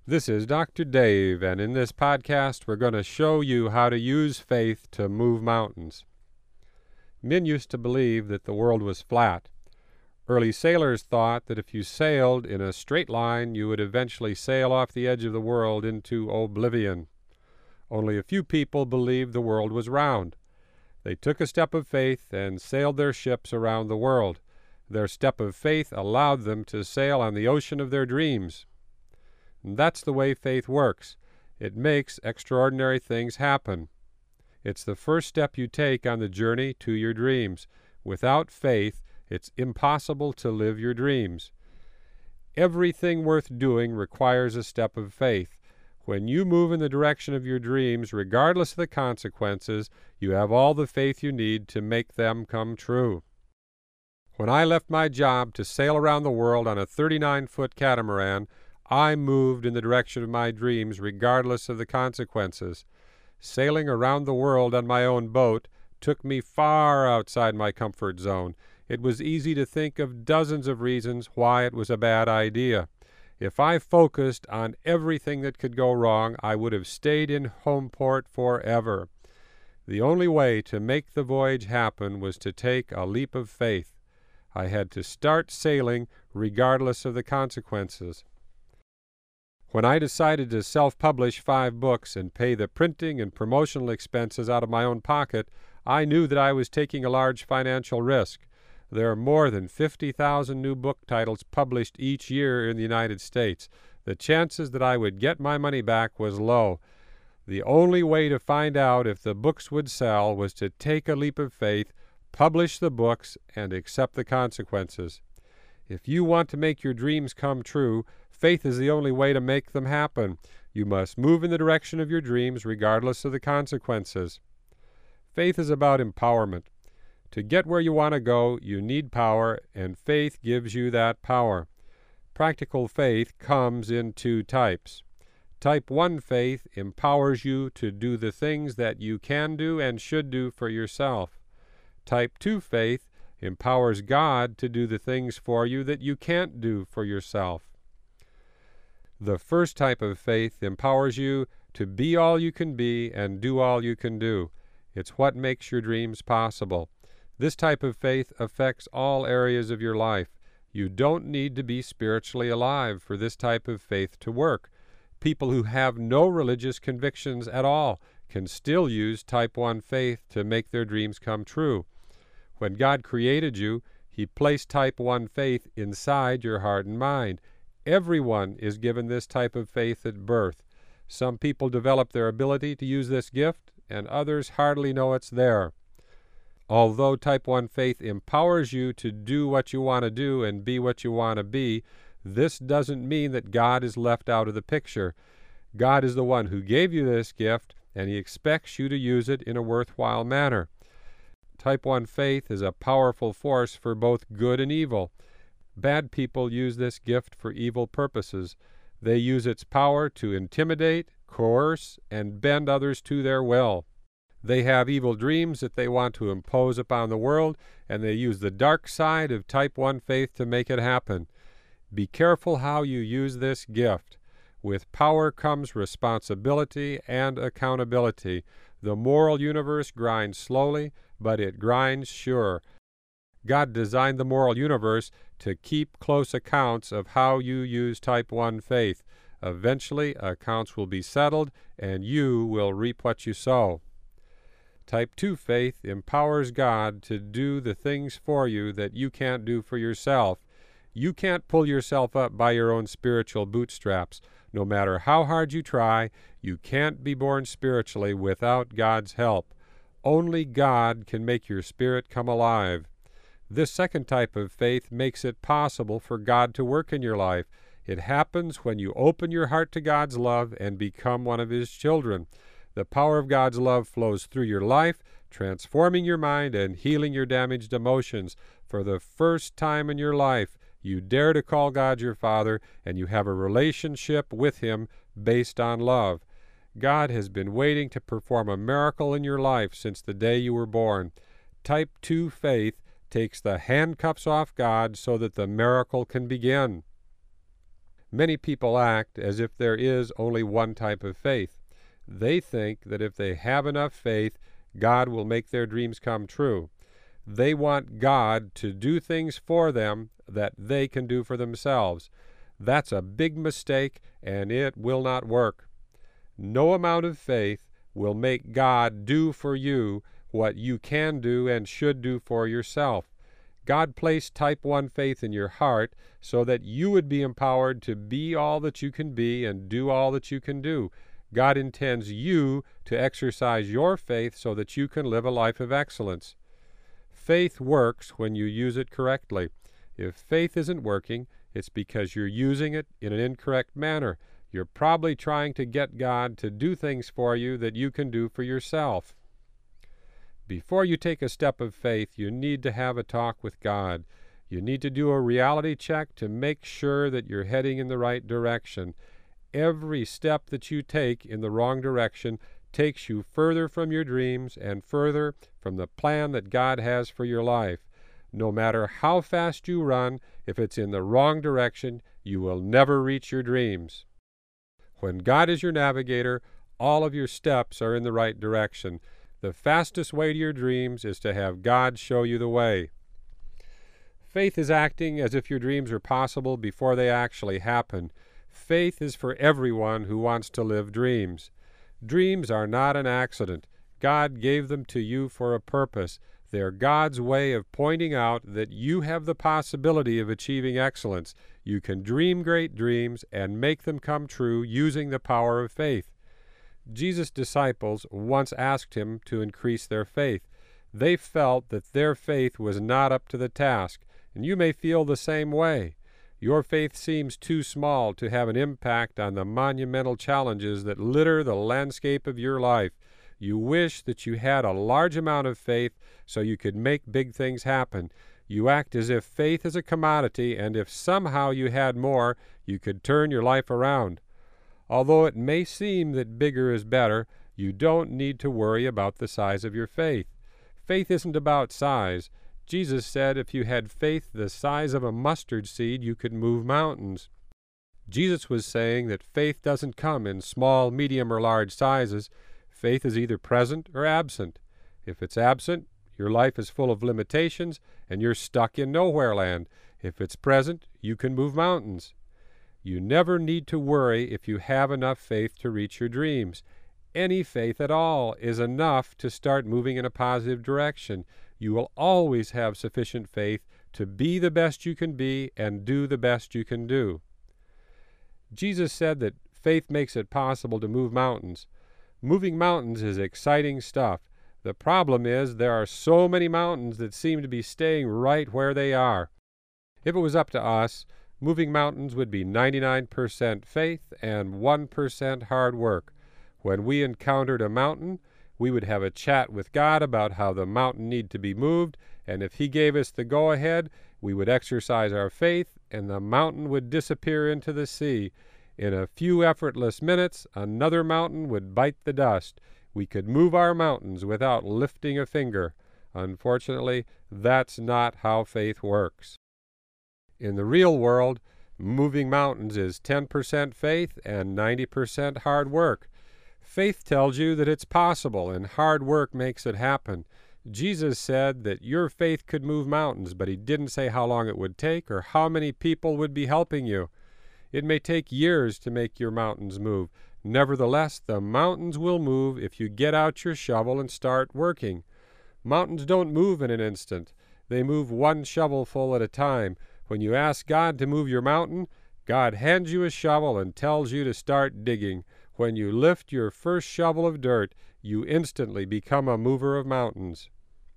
This is Dr. Dave, and in this podcast we're going to show you how to use faith to move mountains. Men used to believe that the world was flat. Early sailors thought that if you sailed in a straight line, you would eventually sail off the edge of the world into oblivion. Only a few people believed the world was round. They took a step of faith and sailed their ships around the world. Their step of faith allowed them to sail on the ocean of their dreams. And that's the way faith works. It makes extraordinary things happen. It's the first step you take on the journey to your dreams. Without faith, it's impossible to live your dreams. Everything worth doing requires a step of faith. When you move in the direction of your dreams, regardless of the consequences, you have all the faith you need to make them come true. When I left my job to sail around the world on a 39-foot catamaran, I moved in the direction of my dreams regardless of the consequences. Sailing around the world on my own boat took me far outside my comfort zone. It was easy to think of dozens of reasons why it was a bad idea. If I focused on everything that could go wrong, I would have stayed in home port forever. The only way to make the voyage happen was to take a leap of faith. I had to start sailing regardless of the consequences. When I decided to self-publish 5 books and pay the printing and promotional expenses out of my own pocket, I knew that I was taking a large financial risk. There are more than 50,000 new book titles published each year in the United States. The chances that I would get my money back was low. The only way to find out if the books would sell was to take a leap of faith, publish the books, and accept the consequences. If you want to make your dreams come true, faith is the only way to make them happen. You must move in the direction of your dreams regardless of the consequences. Faith is about empowerment. To get where you want to go, you need power, and faith gives you that power. Practical faith comes in 2 types. Type 1 faith empowers you to do the things that you can do and should do for yourself. Type 2 faith empowers God to do the things for you that you can't do for yourself. The first type of faith empowers you to be all you can be and do all you can do. It's what makes your dreams possible. This type of faith affects all areas of your life. You don't need to be spiritually alive for this type of faith to work. People who have no religious convictions at all can still use type 1 faith to make their dreams come true. When God created you, He placed type 1 faith inside your heart and mind. Everyone is given this type of faith at birth. Some people develop their ability to use this gift, and others hardly know it's there. Although type 1 faith empowers you to do what you want to do and be what you want to be, this doesn't mean that God is left out of the picture. God is the one who gave you this gift, and He expects you to use it in a worthwhile manner. Type 1 faith is a powerful force for both good and evil. Bad people use this gift for evil purposes. They use its power to intimidate, coerce, and bend others to their will. They have evil dreams that they want to impose upon the world, and they use the dark side of type 1 faith to make it happen. Be careful how you use this gift. With power comes responsibility and accountability. The moral universe grinds slowly, but it grinds sure. God designed the moral universe to keep close accounts of how you use type 1 faith. Eventually, accounts will be settled, and you will reap what you sow. Type 2 faith empowers God to do the things for you that you can't do for yourself. You can't pull yourself up by your own spiritual bootstraps. No matter how hard you try, you can't be born spiritually without God's help. Only God can make your spirit come alive. This second type of faith makes it possible for God to work in your life. It happens when you open your heart to God's love and become one of His children. The power of God's love flows through your life, transforming your mind and healing your damaged emotions. For the first time in your life, you dare to call God your Father, and you have a relationship with Him based on love. God has been waiting to perform a miracle in your life since the day you were born. Type 2 faith takes the handcuffs off God so that the miracle can begin. Many people act as if there is only one type of faith. They think that if they have enough faith, God will make their dreams come true. They want God to do things for them that they can do for themselves. That's a big mistake, and it will not work. No amount of faith will make God do for you what you can do and should do for yourself. God placed type 1 faith in your heart so that you would be empowered to be all that you can be and do all that you can do. God intends you to exercise your faith so that you can live a life of excellence. Faith works when you use it correctly. If faith isn't working, it's because you're using it in an incorrect manner. You're probably trying to get God to do things for you that you can do for yourself. Before you take a step of faith, you need to have a talk with God. You need to do a reality check to make sure that you're heading in the right direction. Every step that you take in the wrong direction takes you further from your dreams and further from the plan that God has for your life. No matter how fast you run, if it's in the wrong direction, you will never reach your dreams. When God is your navigator, all of your steps are in the right direction. The fastest way to your dreams is to have God show you the way. Faith is acting as if your dreams are possible before they actually happen. Faith is for everyone who wants to live dreams. Dreams are not an accident. God gave them to you for a purpose. They're God's way of pointing out that you have the possibility of achieving excellence. You can dream great dreams and make them come true using the power of faith. Jesus' disciples once asked him to increase their faith. They felt that their faith was not up to the task, and you may feel the same way. Your faith seems too small to have an impact on the monumental challenges that litter the landscape of your life. You wish that you had a large amount of faith so you could make big things happen. You act as if faith is a commodity, and if somehow you had more, you could turn your life around. Although it may seem that bigger is better, you don't need to worry about the size of your faith. Faith isn't about size. Jesus said if you had faith the size of a mustard seed, you could move mountains. Jesus was saying that faith doesn't come in small, medium, or large sizes. Faith is either present or absent. If it's absent, your life is full of limitations, and you're stuck in nowhere land. If it's present, you can move mountains. You never need to worry if you have enough faith to reach your dreams. Any faith at all is enough to start moving in a positive direction. You will always have sufficient faith to be the best you can be and do the best you can do. Jesus said that faith makes it possible to move mountains. Moving mountains is exciting stuff. The problem is there are so many mountains that seem to be staying right where they are. If it was up to us, moving mountains would be 99% faith and 1% hard work. When we encountered a mountain, we would have a chat with God about how the mountain needed to be moved, and if He gave us the go-ahead, we would exercise our faith, and the mountain would disappear into the sea. In a few effortless minutes, another mountain would bite the dust. We could move our mountains without lifting a finger. Unfortunately, that's not how faith works. In the real world, moving mountains is 10% faith and 90% hard work. Faith tells you that it's possible, and hard work makes it happen. Jesus said that your faith could move mountains, but He didn't say how long it would take or how many people would be helping you. It may take years to make your mountains move. Nevertheless, the mountains will move if you get out your shovel and start working. Mountains don't move in an instant. They move one shovelful at a time. When you ask God to move your mountain, God hands you a shovel and tells you to start digging. When you lift your first shovel of dirt, you instantly become a mover of mountains.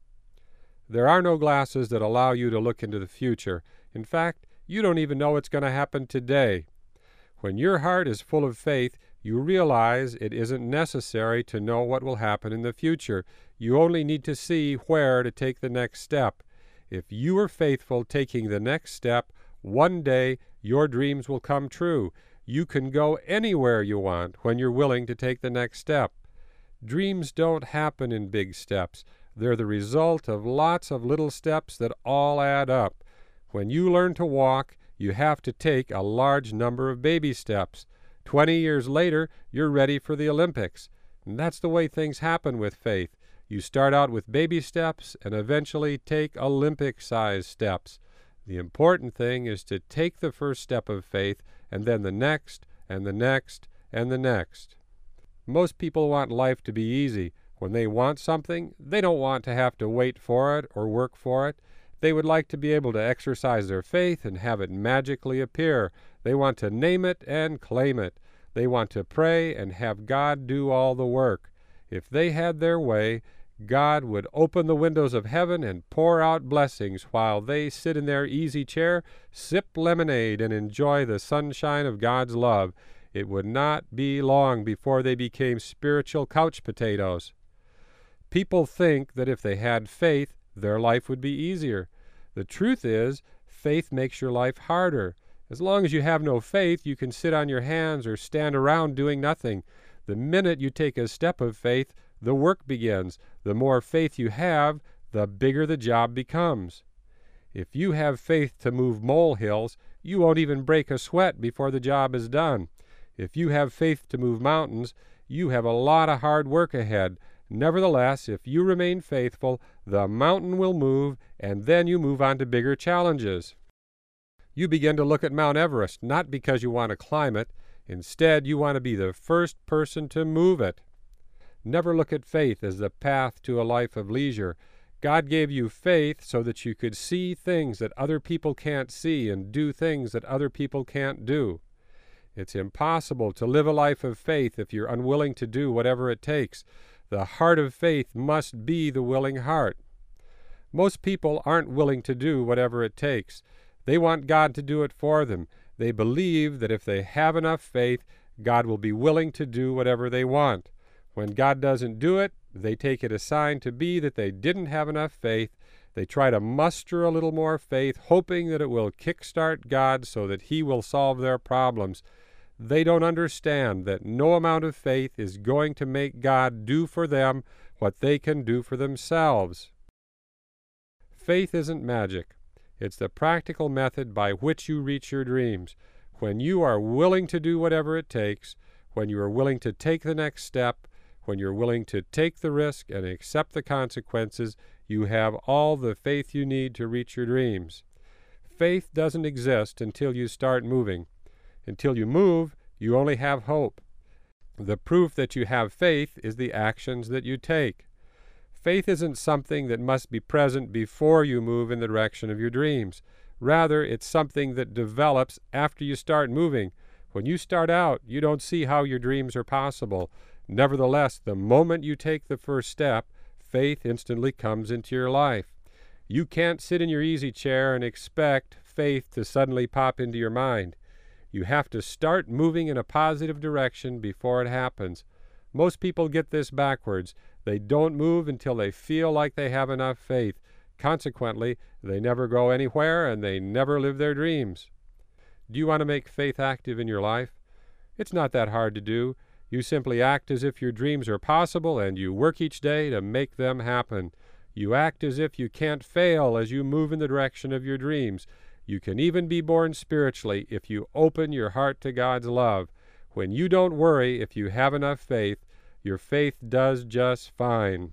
There are no glasses that allow you to look into the future. In fact, you don't even know what's going to happen today. When your heart is full of faith, you realize it isn't necessary to know what will happen in the future. You only need to see where to take the next step. If you are faithful taking the next step, one day your dreams will come true. You can go anywhere you want when you're willing to take the next step. Dreams don't happen in big steps. They're the result of lots of little steps that all add up. When you learn to walk, You have to take a large number of baby steps. 20 years later, you're ready for the Olympics. And that's the way things happen with faith. You start out with baby steps and eventually take Olympic-sized steps. The important thing is to take the first step of faith and then the next and the next and the next. Most people want life to be easy. When they want something, they don't want to have to wait for it or work for it. They would like to be able to exercise their faith and have it magically appear. They want to name it and claim it. They want to pray and have God do all the work. If they had their way, God would open the windows of heaven and pour out blessings while they sit in their easy chair, sip lemonade, and enjoy the sunshine of God's love. It would not be long before they became spiritual couch potatoes. People think that if they had faith, their life would be easier. The truth is, faith makes your life harder. As long as you have no faith, you can sit on your hands or stand around doing nothing. The minute you take a step of faith, the work begins. The more faith you have, the bigger the job becomes. If you have faith to move molehills, you won't even break a sweat before the job is done. If you have faith to move mountains, you have a lot of hard work ahead. Nevertheless, if you remain faithful, the mountain will move, and then you move on to bigger challenges. You begin to look at Mount Everest, not because you want to climb it. Instead, you want to be the first person to move it. Never look at faith as the path to a life of leisure. God gave you faith so that you could see things that other people can't see and do things that other people can't do. It's impossible to live a life of faith if you're unwilling to do whatever it takes. The heart of faith must be the willing heart. Most people aren't willing to do whatever it takes. They want God to do it for them. They believe that if they have enough faith, God will be willing to do whatever they want. When God doesn't do it, they take it as a sign to be that they didn't have enough faith. They try to muster a little more faith, hoping that it will kickstart God so that He will solve their problems. They don't understand that no amount of faith is going to make God do for them what they can do for themselves. Faith isn't magic. It's the practical method by which you reach your dreams. When you are willing to do whatever it takes, when you are willing to take the next step, when you're willing to take the risk and accept the consequences, you have all the faith you need to reach your dreams. Faith doesn't exist until you start moving. Until you move, you only have hope. The proof that you have faith is the actions that you take. Faith isn't something that must be present before you move in the direction of your dreams. Rather, it's something that develops after you start moving. When you start out, you don't see how your dreams are possible. Nevertheless, the moment you take the first step, faith instantly comes into your life. You can't sit in your easy chair and expect faith to suddenly pop into your mind. You have to start moving in a positive direction before it happens. Most people get this backwards. They don't move until they feel like they have enough faith. Consequently, they never go anywhere and they never live their dreams. Do you want to make faith active in your life? It's not that hard to do. You simply act as if your dreams are possible and you work each day to make them happen. You act as if you can't fail as you move in the direction of your dreams. You can even be born spiritually if you open your heart to God's love. When you don't worry if you have enough faith, your faith does just fine.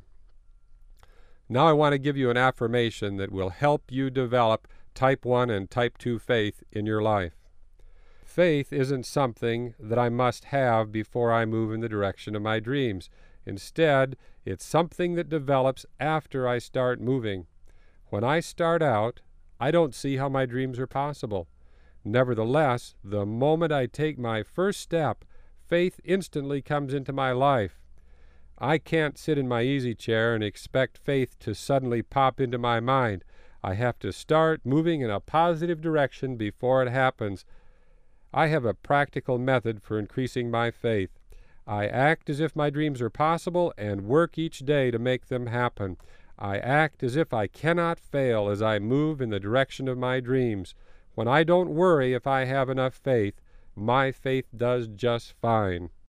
Now I want to give you an affirmation that will help you develop type 1 and type 2 faith in your life. Faith isn't something that I must have before I move in the direction of my dreams. Instead, it's something that develops after I start moving. When I start out, I don't see how my dreams are possible. Nevertheless, the moment I take my first step, faith instantly comes into my life. I can't sit in my easy chair and expect faith to suddenly pop into my mind. I have to start moving in a positive direction before it happens. I have a practical method for increasing my faith. I act as if my dreams are possible and work each day to make them happen. I act as if I cannot fail as I move in the direction of my dreams. When I don't worry if I have enough faith, my faith does just fine.